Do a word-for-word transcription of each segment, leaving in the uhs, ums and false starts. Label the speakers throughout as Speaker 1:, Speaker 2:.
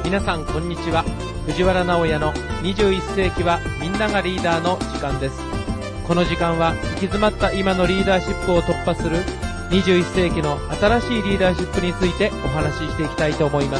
Speaker 1: 皆さんこんにちは。藤原直也のにじゅういっ世紀はみんながリーダーの時間です。この時間は行き詰まった今のリーダーシップを突破するにじゅういっ世紀の新しいリーダーシップについてお話ししていきたいと思います。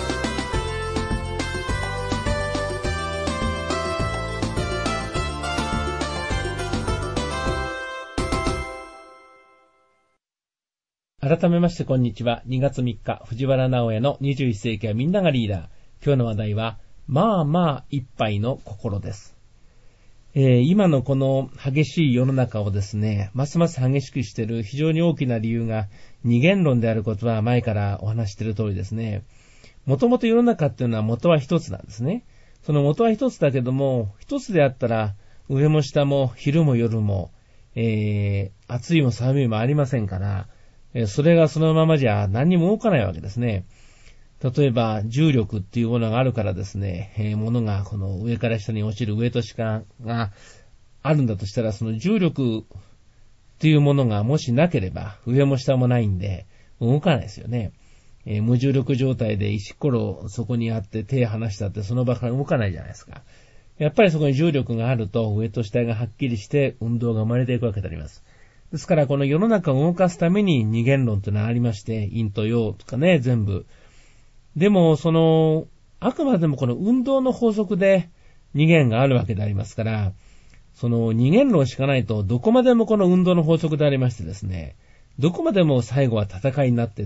Speaker 1: 改めましてこんにちは。にがつみっか、藤原直也のにじゅういっ世紀はみんながリーダー。今日の話題は、まあまあ一杯の心です。えー、今のこの激しい世の中をですね、ますます激しくしている非常に大きな理由が二元論であることは前からお話している通りですね。もともと世の中っていうのは元は一つなんですね。その元は一つだけども、一つであったら上も下も昼も夜も、えー、暑いも寒いもありませんから、えー、それがそのままじゃ何にも動かないわけですね。例えば重力っていうものがあるからですね、えー、物がこの上から下に落ちる上と下があるんだとしたら、その重力っていうものがもしなければ上も下もないんで動かないですよね。えー、無重力状態で石ころそこにあって手離したってその場から動かないじゃないですか。やっぱりそこに重力があると上と下がはっきりして運動が生まれていくわけであります。ですからこの世の中を動かすために二元論というのはありまして、陰と陽とかね、全部。でも、その、あくまでもこの運動の法則で二元があるわけでありますから、その二元論しかないとどこまでもこの運動の法則でありましてですね、どこまでも最後は戦いになっていって、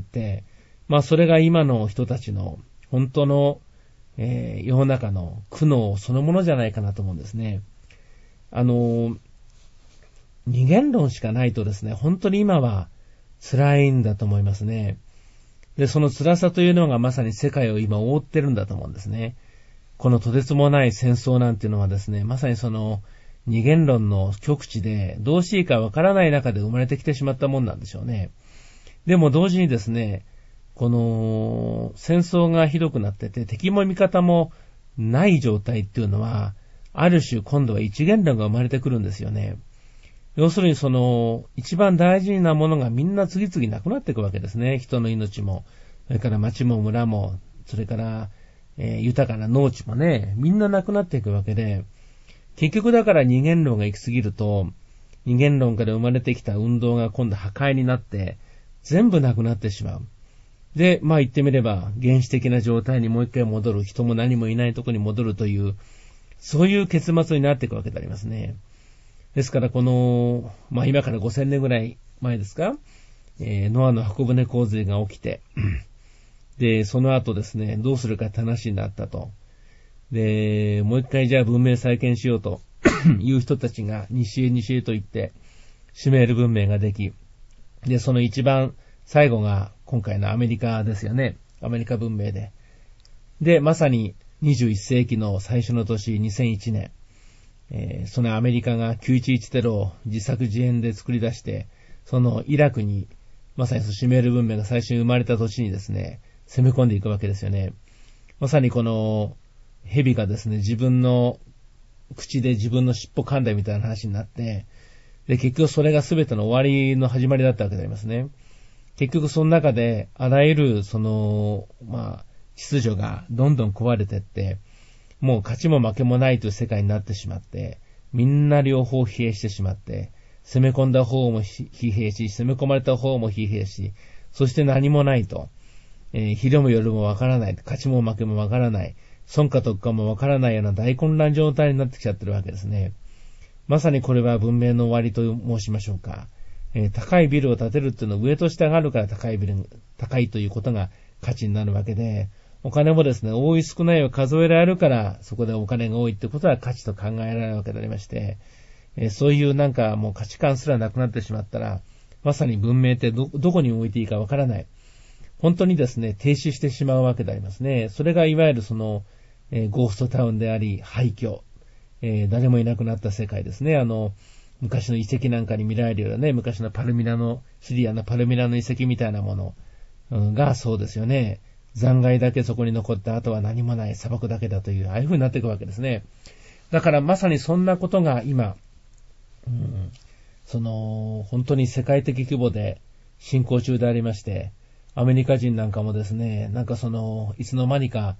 Speaker 1: まあそれが今の人たちの本当の、えー、世の中の苦悩そのものじゃないかなと思うんですね。あの、二元論しかないとですね、本当に今は辛いんだと思いますね。で、その辛さというのがまさに世界を今覆ってるんだと思うんですね。このとてつもない戦争なんていうのはですね、まさにその二元論の極地でどうしていいかわからない中で生まれてきてしまったもんなんでしょうね。でも同時にですね、この戦争がひどくなってて敵も味方もない状態っていうのは、ある種今度は一元論が生まれてくるんですよね。要するにその一番大事なものがみんな次々なくなっていくわけですね。人の命も、それから町も村も、それから、えー、豊かな農地もね、みんななくなっていくわけで、結局だから二元論が行き過ぎると、二元論から生まれてきた運動が今度破壊になって、全部なくなってしまう。で、まあ言ってみれば、原始的な状態にもう一回戻る、人も何もいないところに戻るという、そういう結末になっていくわけでありますね。ですからこの、まあ今からごせんねんぐらい前ですか、えー、ノアの箱舟洪水が起きて、で、その後ですね、どうするかって話になったと。で、もう一回じゃあ文明再建しようという人たちが西へ西へと行って、シュメール文明ができ、で、その一番最後が今回のアメリカですよね。アメリカ文明で。で、まさににじゅういっ世紀の最初の年にせんいちねん、えー、そのアメリカがきゅういちいちテロを自作自演で作り出して、そのイラクに、まさにシュメール文明が最初に生まれた年にですね、攻め込んでいくわけですよね。まさにこの蛇がですね、自分の口で自分の尻尾噛んだみたいな話になって、で、結局それが全ての終わりの始まりだったわけでありますね。結局その中で、あらゆるその、まあ、秩序がどんどん壊れていって、もう勝ちも負けもないという世界になってしまって、みんな両方疲弊してしまって、攻め込んだ方も疲弊し、攻め込まれた方も疲弊し、そして何もないと、えー、昼も夜もわからない、勝ちも負けもわからない、損か得かもわからないような大混乱状態になってきちゃってるわけですね。まさにこれは文明の終わりと申しましょうか。えー、高いビルを建てるっていうのは上と下があるから高いビル、高いということが価値になるわけで、お金もですね、多い少ないを数えられるから、そこでお金が多いってことは価値と考えられるわけでありまして、えー、そういうなんかもう価値観すらなくなってしまったら、まさに文明って ど, どこに置いていいかわからない。本当にですね、停止してしまうわけでありますね。それがいわゆるその、えー、ゴーストタウンであり、廃墟、えー、誰もいなくなった世界ですね。あの、昔の遺跡なんかに見られるようなね、昔のパルミラの、シリアのパルミラの遺跡みたいなもの、うん、がそうですよね。残骸だけそこに残った後は何もない砂漠だけだという、ああいう風になっていくわけですね。だからまさにそんなことが今、うん、その、本当に世界的規模で進行中でありまして、アメリカ人なんかもですね、なんかその、いつの間にか、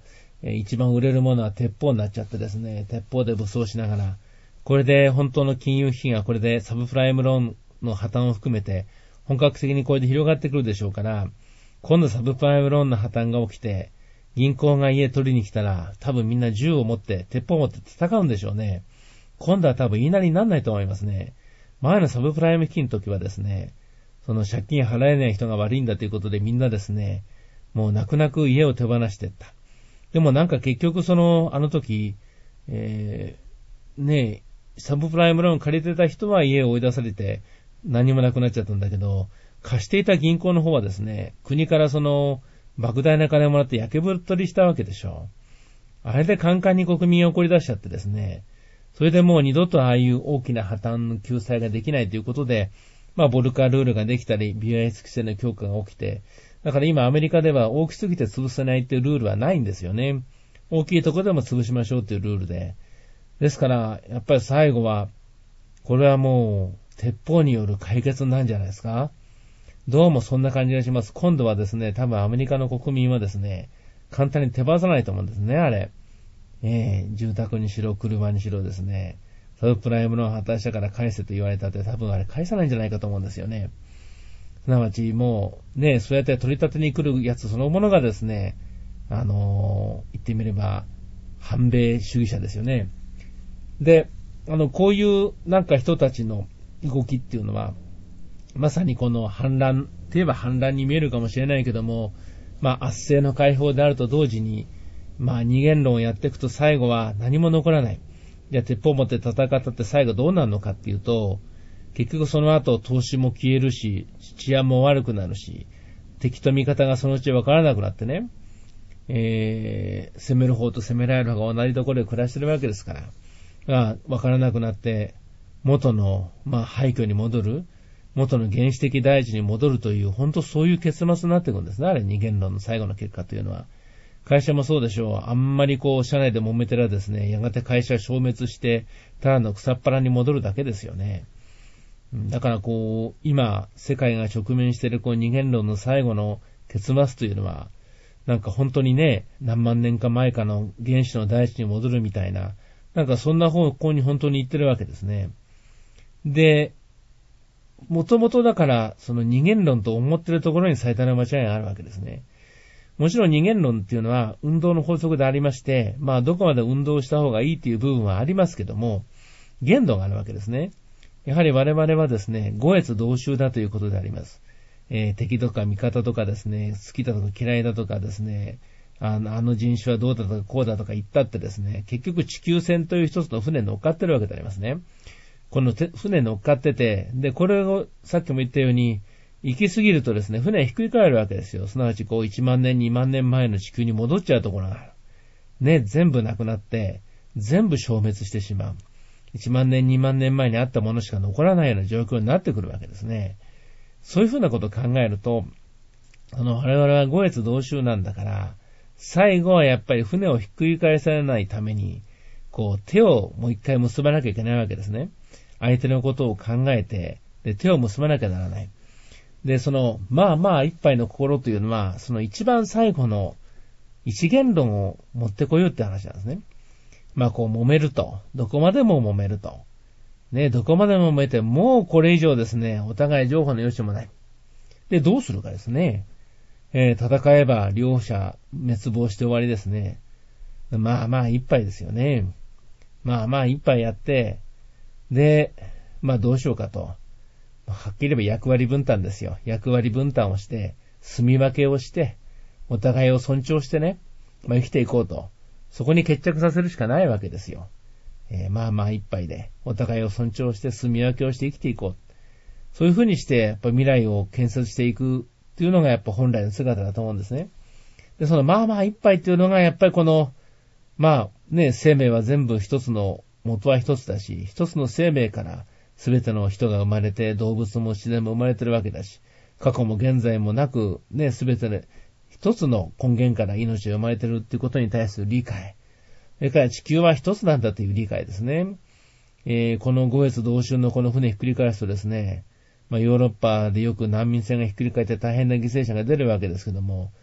Speaker 1: えー、一番売れるものは鉄砲になっちゃってですね、鉄砲で武装しながら、これで本当の金融危機がこれでサブプライムローンの破綻を含めて、本格的にこれで広がってくるでしょうから、今度サブプライムローンの破綻が起きて、銀行が家取りに来たら、多分みんな銃を持って、鉄砲を持って戦うんでしょうね。今度は多分言いなりにならないと思いますね。前のサブプライム危機の時はですね、その借金払えない人が悪いんだということでみんなですね、もう泣く泣く家を手放していった。でもなんか結局その、あの時、えー、ねえ、サブプライムローン借りてた人は家を追い出されて何もなくなっちゃったんだけど、貸していた銀行の方はですね、国からその、莫大な金をもらって焼けぶっ取りしたわけでしょう。あれでカンカンに国民を怒り出しちゃってですね、それでもう二度とああいう大きな破綻の救済ができないということで、まあボルカールールができたり、ビアエス規制の強化が起きて、だから今アメリカでは大きすぎて潰せないっていうルールはないんですよね。大きいところでも潰しましょうっていうルールで。ですから、やっぱり最後は、これはもう、鉄砲による解決なんじゃないですか。どうもそんな感じがします。今度はですね、多分アメリカの国民はですね、簡単に手放さないと思うんですね、あれ。えー、住宅にしろ、車にしろですね、サブプライムの破綻者から返せと言われたって多分あれ返さないんじゃないかと思うんですよね。すなわちもう、ね、そうやって取り立てに来るやつそのものがですね、あのー、言ってみれば、反米主義者ですよね。で、あの、こういうなんか人たちの動きっていうのは、まさにこの反乱、といえば反乱に見えるかもしれないけども、まあ圧政の解放であると同時に、まあ二元論をやっていくと最後は何も残らない。じゃあ鉄砲を持って戦ったって最後どうなるのかっていうと、結局その後投資も消えるし、治安も悪くなるし、敵と味方がそのうち分からなくなってね、えー、攻める方と攻められる方が同じところで暮らしてるわけですから、が分からなくなって、元の、まあ廃墟に戻る、元の原始的大地に戻るという、本当そういう結末になっていくんですね。あれ、二元論の最後の結果というのは。会社もそうでしょう。あんまりこう、社内で揉めてらですね、やがて会社消滅して、ただの草っ腹に戻るだけですよね。だからこう、今、世界が直面しているこう、二元論の最後の結末というのは、なんか本当にね、何万年か前かの原始の大地に戻るみたいな、なんかそんな方向に本当に行ってるわけですね。で、もともとだから、その二元論と思ってるところに最大の間違いがあるわけですね。もちろん二元論っていうのは運動の法則でありまして、まあどこまで運動した方がいいっていう部分はありますけども、限度があるわけですね。やはり我々はですね、五越同州だということであります。えー、敵とか味方とかですね、好きだとか嫌いだとかですね、あの、あの人種はどうだとかこうだとか言ったってですね、結局地球船という一つの船に乗っかってるわけでありますね。この船乗っかってて、で、これをさっきも言ったように、行き過ぎるとですね、船はひっくり返るわけですよ。すなわちこういちまんねん、にまんねんまえの地球に戻っちゃうところがある。ね、全部なくなって、全部消滅してしまう。いちまんねん、にまんねんまえにあったものしか残らないような状況になってくるわけですね。そういうふうなことを考えると、あの、我々は五越同州なんだから、最後はやっぱり船をひっくり返されないために、こう手をもう一回結ばなきゃいけないわけですね。相手のことを考えて、で、手を結ばなきゃならない。で、その、まあまあ一杯の心というのは、その一番最後の一元論を持ってこようって話なんですね。まあこう揉めると、どこまでも揉めると。ね、どこまでも揉めて、もうこれ以上ですね、お互い情報の余地もない。で、どうするかですね。えー、戦えば両者滅亡して終わりですね。まあまあ一杯ですよね。まあまあ一杯やって、で、まあどうしようかと。はっきり言えば役割分担ですよ。役割分担をして、住み分けをして、お互いを尊重してね、まあ生きていこうと。そこに決着させるしかないわけですよ。えー、まあまあ一杯で、お互いを尊重して住み分けをして生きていこう。そういうふうにして、やっぱ未来を建設していくっていうのがやっぱ本来の姿だと思うんですね。で、そのまあまあ一杯っていうのがやっぱりこの、まあね、生命は全部一つの元は一つだし、一つの生命から全ての人が生まれて、動物も自然も生まれてるわけだし、過去も現在もなく、ね、全てで一つの根源から命が生まれてるっていうことに対する理解。それから地球は一つなんだという理解ですね。えー、この五越同州のこの船ひっくり返すとですね、まあヨーロッパでよく難民船がひっくり返って大変な犠牲者が出るわけですけども、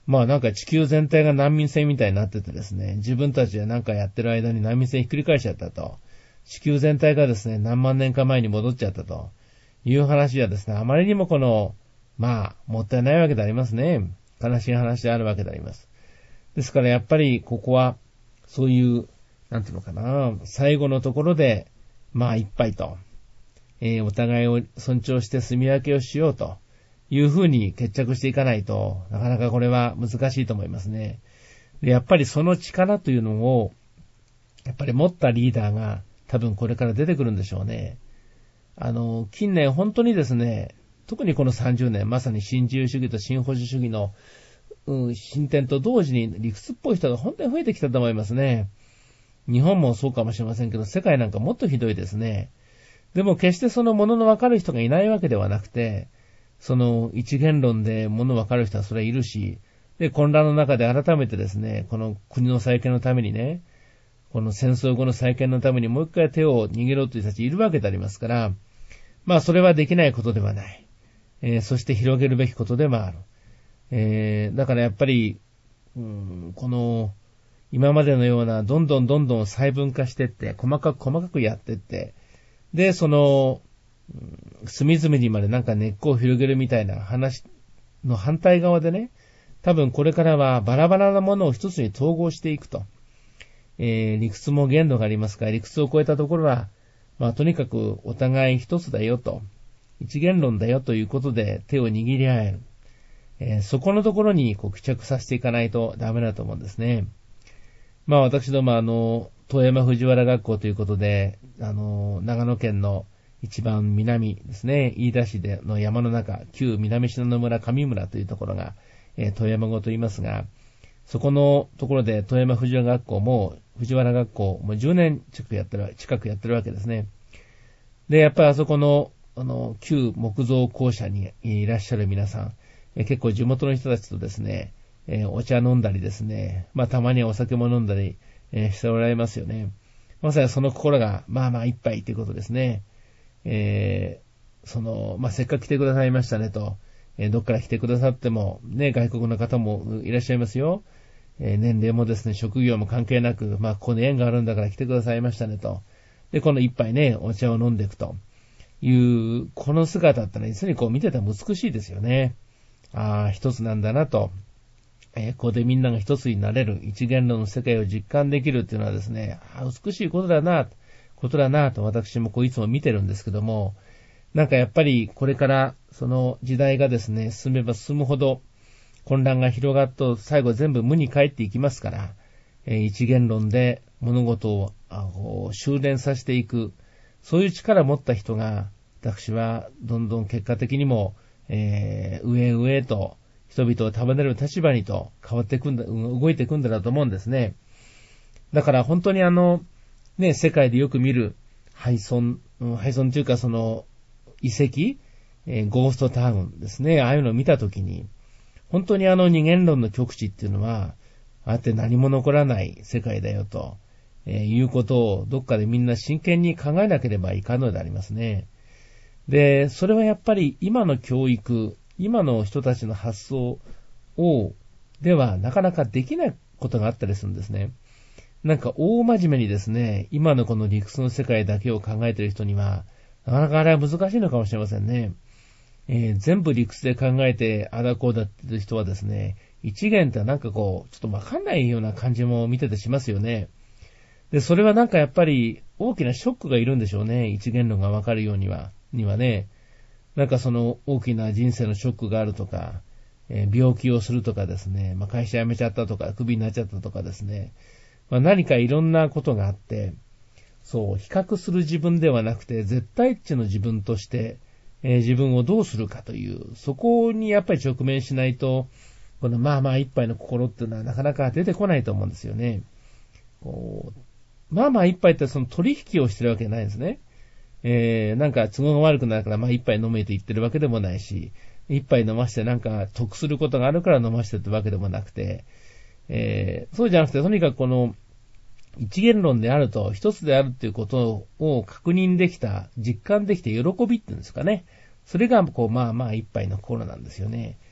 Speaker 1: まあなんか地球全体が難民船みたいになっててですね、自分たちでなんかやってる間に難民船ひっくり返しちゃったと。地球全体がですね、何万年か前に戻っちゃったという話はですね、あまりにもこの、まあ、もったいないわけでありますね。悲しい話であるわけであります。ですからやっぱりここは、そういう、なんていうのかな、最後のところで、まあ一杯と、えー、お互いを尊重して住み分けをしようというふうに決着していかないと、なかなかこれは難しいと思いますね。でやっぱりその力というのを、やっぱり持ったリーダーが多分これから出てくるんでしょうね。あの、近年本当にですね、特にこのさんじゅうねん、まさに新自由主義と新保守主義の、うん、進展と同時に理屈っぽい人が本当に増えてきたと思いますね。日本もそうかもしれませんけど、世界なんかもっとひどいですね。でも決してそのものの分かる人がいないわけではなくて、その一元論でもの分かる人はそれはいるし、で、混乱の中で改めてですね、この国の再建のためにね、この戦争後の再建のためにもう一回手を握ろうという人たちいるわけでありますから、まあそれはできないことではない。えー、そして広げるべきことでもある。えー、だからやっぱり、うん、この、今までのような、どんどんどんどん細分化していって、細かく細かくやっていって、で、その、隅々にまでなんか根っこを広げるみたいな話の反対側でね、多分これからはバラバラなものを一つに統合していくと。えー、理屈も限度がありますから、理屈を超えたところは、まあとにかくお互い一つだよと、一元論だよということで手を握り合える。えー、そこのところにこう帰着させていかないとダメだと思うんですね。まあ私どもあの、遠山藤原学校ということで、あの、長野県の一番南ですね、飯田市での山の中、旧南信濃村上村というところが、えー、遠山語と言いますが、そこのところで遠山藤原学校も、藤原学校もうじゅうねん近くやってる、近くやってるわけですね。で、やっぱりあそこの、あの、旧木造校舎にいらっしゃる皆さん、えー、結構地元の人たちとですね、えー、お茶飲んだりですね、まあたまにはお酒も飲んだり、えー、しておられますよね。まさにその心が、まあまあ一杯ということですね。えー、その、まあせっかく来てくださいましたねと、えー、どっから来てくださっても、ね、外国の方もいらっしゃいますよ。えー、年齢もですね、職業も関係なく、まあここに縁があるんだから来てくださいましたねと。で、この一杯ね、お茶を飲んでいくという、この姿ってのは実にこう見てたら美しいですよね。ああ、一つなんだなと。えー、ここでみんなが一つになれる、一元論の世界を実感できるっていうのはですね、あ美しいことだな、ことだなと私もこういつも見てるんですけども、なんかやっぱりこれからその時代がですね、進めば進むほど混乱が広がると最後全部無に帰っていきますから、えー、一元論で物事をあ修練させていく、そういう力を持った人が、私はどんどん結果的にも、えー、上へ上へと、人々を束ねる立場にと変わっていくんだ、動いていくんだろうと思うんですね。だから本当にあの、ね、世界でよく見る廃村、廃村というかその遺跡、えー、ゴーストタウンですね。ああいうのを見たときに、本当にあの二元論の極致っていうのは、ああやって何も残らない世界だよと、えー、いうことをどっかでみんな真剣に考えなければいかんのでありますね。で、それはやっぱり今の教育、今の人たちの発想を、ではなかなかできないことがあったりするんですね。なんか大真面目にですね、今のこの理屈の世界だけを考えている人には、なかなかあれは難しいのかもしれませんね。えー、全部理屈で考えて、あだこうだっていう人はですね、一元ってなんかこう、ちょっとわかんないような感じも見ててしますよね。で、それはなんかやっぱり大きなショックがいるんでしょうね。一元論がわかるようには、にはね。なんかその大きな人生のショックがあるとか、えー、病気をするとかですね、まあ、会社辞めちゃったとか、クビになっちゃったとかですね、まあ、何かいろんなことがあって、そう、比較する自分ではなくて、絶対値の自分として、えー、自分をどうするかという、そこにやっぱり直面しないと、このまあまあ一杯の心っていうのはなかなか出てこないと思うんですよね。こうまあまあ一杯ってその取引をしてるわけじゃないんですね。えー、なんか都合が悪くなるからまあ一杯飲めと言ってるわけでもないし、一杯飲ましてなんか得することがあるから飲ましてってわけでもなくて、えー、そうじゃなくてとにかくこの一元論であると一つであるっていうことを確認できた、実感できて喜びっていうんですかね。それがこうまあまあ一杯の心なんですよね。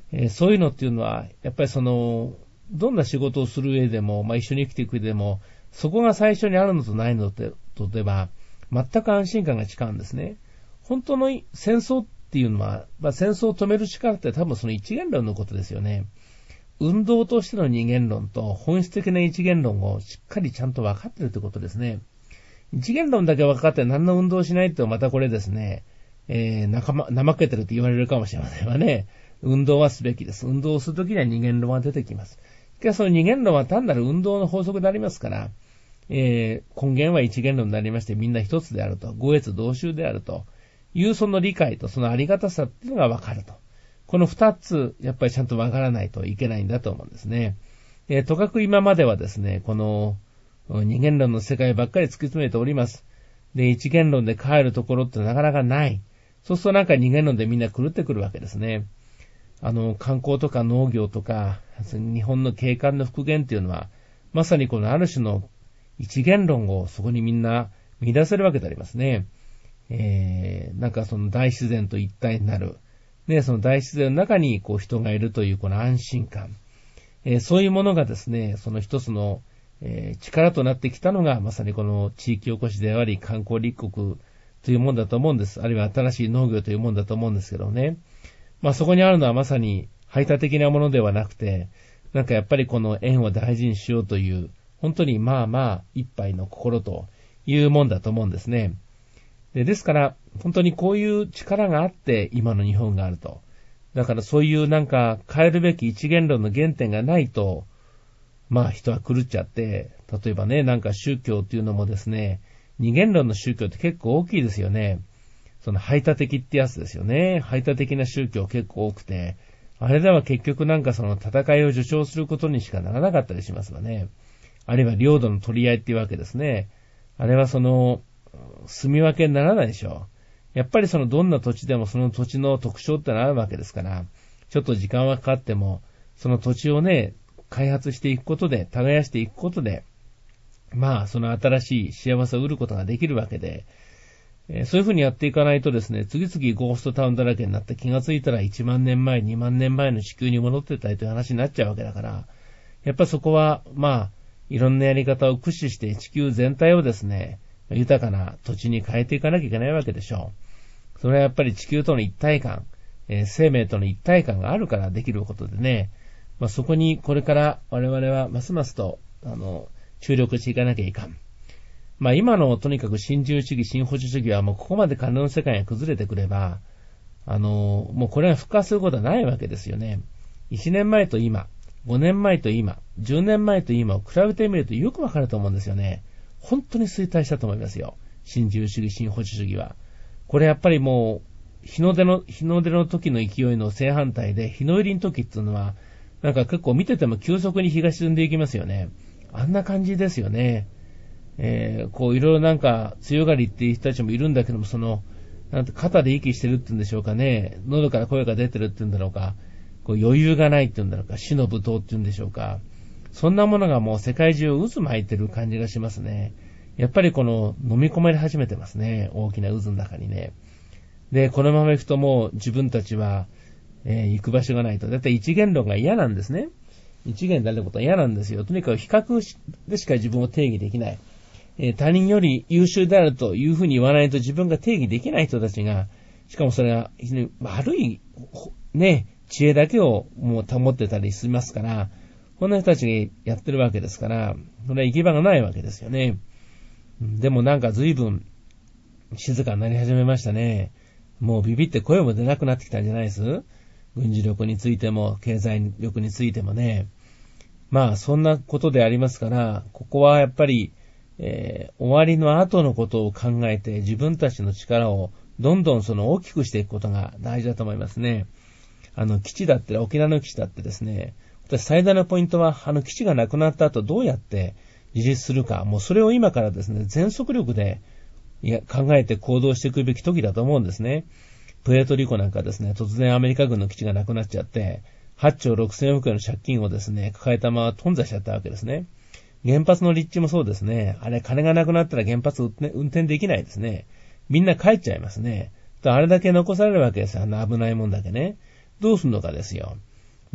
Speaker 1: えー、そういうのっていうのは、やっぱりその、どんな仕事をする上でも、まあ一緒に生きていく上でも、そこが最初にあるのとないのとでは、全く安心感が違うんですね。本当の戦争っていうのは、まあ戦争を止める力って多分その一元論のことですよね。運動としての二元論と本質的な一元論をしっかりちゃんと分かってるってことですね。一元論だけ分かって何の運動をしないとまたこれですね、えー、仲間、怠けてるって言われるかもしれませんわね。運動はすべきです。運動をするときには二元論は出てきます。しかしその二元論は単なる運動の法則でありますから、えー、根源は一元論でありましてみんな一つであると、五越同宗であるというその理解とそのありがたさっていうのが分かると。この二つ、やっぱりちゃんと分からないといけないんだと思うんですね。えー、とかく今まではですね、この二元論の世界ばっかり突き詰めております。で、一元論で帰るところってなかなかない。そうするとなんか二元論でみんな狂ってくるわけですね。あの、観光とか農業とか、日本の景観の復元っていうのは、まさにこのある種の一元論をそこにみんな見出せるわけでありますね。えー、なんかその大自然と一体になる。ね、その大自然の中にこう人がいるというこの安心感。えー、そういうものがですね、その一つの、えー、力となってきたのが、まさにこの地域おこしであり、観光立国というもんだと思うんです。あるいは新しい農業というもんだと思うんですけどね。まあそこにあるのはまさに排他的なものではなくて、なんかやっぱりこの縁を大事にしようという、本当にまあまあ一杯の心というもんだと思うんですね。で、ですから、本当にこういう力があって今の日本があると。だからそういうなんか変えるべき一元論の原点がないと、まあ人は狂っちゃって、例えばね、なんか宗教っていうのもですね、二元論の宗教って結構大きいですよね。その排他的ってやつですよね。排他的な宗教結構多くて、あれでは結局なんかその戦いを助長することにしかならなかったりしますわね。あるいは領土の取り合いっていうわけですね。あれはその、住み分けにならないでしょう。やっぱりそのどんな土地でもその土地の特徴ってのあるわけですから、ちょっと時間はかかっても、その土地をね、開発していくことで、耕していくことで、まあその新しい幸せを得ることができるわけで、えー、そういうふうにやっていかないとですね、次々ゴーストタウンだらけになって気がついたらいちまんねんまえ、にまんねんまえの地球に戻ってたりという話になっちゃうわけだから、やっぱそこは、まあ、いろんなやり方を駆使して地球全体をですね、豊かな土地に変えていかなきゃいけないわけでしょう。それはやっぱり地球との一体感、えー、生命との一体感があるからできることでね、まあ、そこにこれから我々はますますと、あの、注力していかなきゃいかん。まあ今のとにかく新自由主義、新保守主義はもうここまで金の世界が崩れてくれば、あの、もうこれが復活することはないわけですよね。いちねんまえと今、ごねんまえと今、じゅうねんまえと今を比べてみるとよくわかると思うんですよね。本当に衰退したと思いますよ。新自由主義、新保守主義は。これやっぱりもう、日の出の、日の出の時の勢いの正反対で、日の入りの時っていうのは、なんか結構見てても急速に日が沈んでいきますよね。あんな感じですよね。えー、こういろいろなんか強がりっていう人たちもいるんだけども、その、なんて肩で息してるって言うんでしょうかね。喉から声が出てるって言うんだろうか。こう余裕がないって言うんだろうか。死の舞踏って言うんでしょうか。そんなものがもう世界中を渦巻いてる感じがしますね。やっぱりこの飲み込まれ始めてますね。大きな渦の中にね。で、このまま行くともう自分たちは、えー、行く場所がないと。だいたい一元論が嫌なんですね。一元であることは嫌なんですよ。とにかく比較でしか自分を定義できない。えー、他人より優秀であるというふうに言わないと自分が定義できない人たちが、しかもそれが悪い、ね、知恵だけをもう保ってたりしますから、こんな人たちがやってるわけですから、それは行き場がないわけですよね。でもなんか随分静かになり始めましたね。もうビビって声も出なくなってきたんじゃないです？軍事力についても、経済力についてもね。まあそんなことでありますから、ここはやっぱり、えー、終わりの後のことを考えて自分たちの力をどんどんその大きくしていくことが大事だと思いますね。あの基地だって沖縄の基地だってですね、私最大のポイントはあの基地がなくなった後どうやって自立するか、もうそれを今からですね全速力でいや考えて行動していくべき時だと思うんですね。プエルトリコなんかですね、突然アメリカ軍の基地がなくなっちゃってはっちょうろくせんおくえんの借金をですね抱えたまま頓挫しちゃったわけですね。原発の立地もそうですね。あれ、金がなくなったら原発運転できないですね。みんな帰っちゃいますね。あれだけ残されるわけですよ。あの危ないもんだけね。どうすんのかですよ。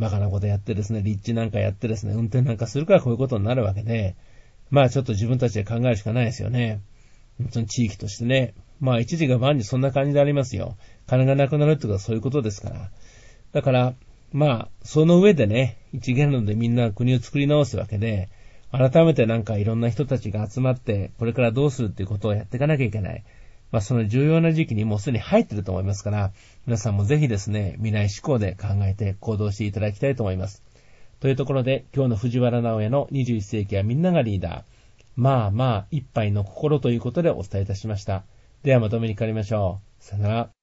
Speaker 1: バカなことやってですね、立地なんかやってですね、運転なんかするからこういうことになるわけで、まあちょっと自分たちで考えるしかないですよね。本当に地域としてね。まあ一時が万事そんな感じでありますよ。金がなくなるってことはそういうことですから。だから、まあ、その上でね、一元論でみんな国を作り直すわけで、改めてなんかいろんな人たちが集まって、これからどうするっていうことをやっていかなきゃいけない。まあその重要な時期にもうすでに入っていると思いますから、皆さんもぜひですね、未来志向で考えて行動していただきたいと思います。というところで、今日の藤原直也のにじゅういっ世紀はみんながリーダー。まあまあ、一杯の心ということでお伝えいたしました。ではまとめにかかりましょう。さよなら。